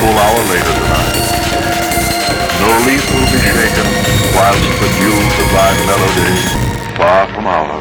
full hour later tonight. No leaf will be shaken whilst the dews of thy melody, far from ours,